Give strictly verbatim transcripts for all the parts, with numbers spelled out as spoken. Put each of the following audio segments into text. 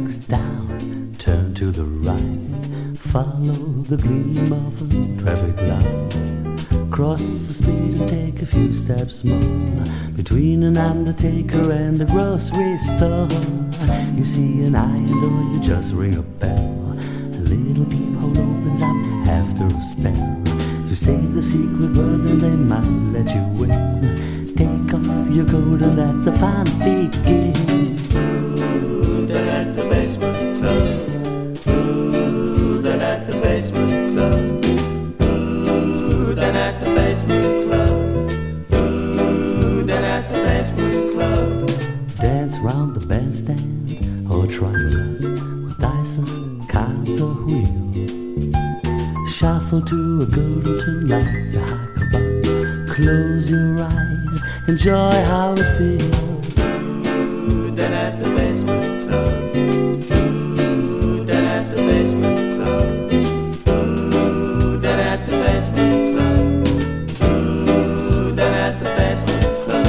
breaks down, turn to the right, follow the gleam of a traffic light. Cross the street and take a few steps more, between an undertaker and a grocery store. You see an iron door, you just ring a bell. A little peephole opens up after a spell. You say the secret word and they might let you in. Take off your coat and let the fun begin. Ooh, down at the basement club. Ooh, down at the basement club. Ooh, down at the basement club. Ooh, down at the basement club. Dance round the bandstand or try your luck with dices, cards or wheels. Shuffle to a good tune like the hucklebuck. Close your eyes, enjoy how it feels. Ooh, down at the basement club. Ooh, down at the basement club. Ooh, down at the basement club. Ooh, down at the basement club.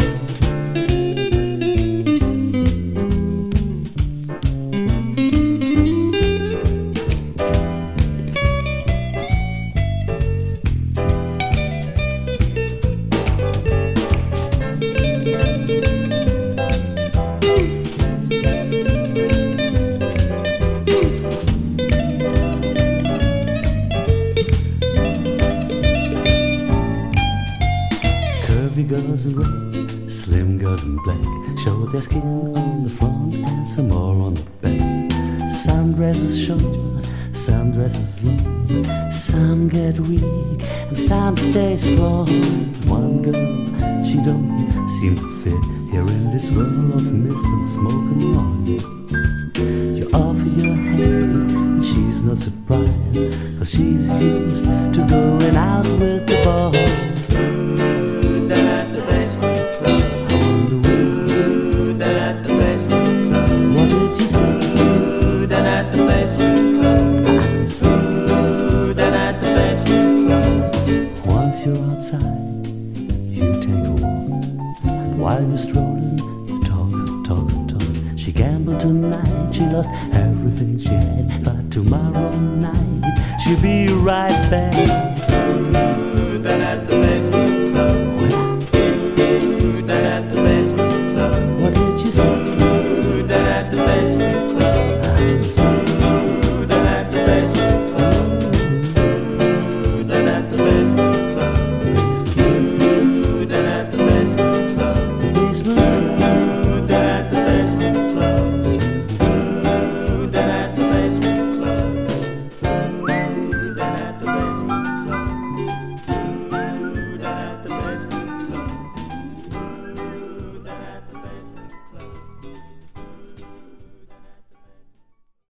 Curvy girls in red, slim girls in black, show their skin on the front and some more on the back. Some dresses short, some dresses long, some get weak and some stay strong. One girl, she don't seem to fit here in this world of mist and smoke and noise. You offer your hand and she's not surprised, cause she's used to going out with the boys. Down at the basement club. I wonder Ooh, down at the basement club. what did you say? Ooh, down at the basement club. Ooh, down at the basement club. Once you're outside, you take a walk, and while you're strolling, you talk, talk, talk. She gambled tonight, she lost everything she had, but tomorrow night she'll be right back. Ooh,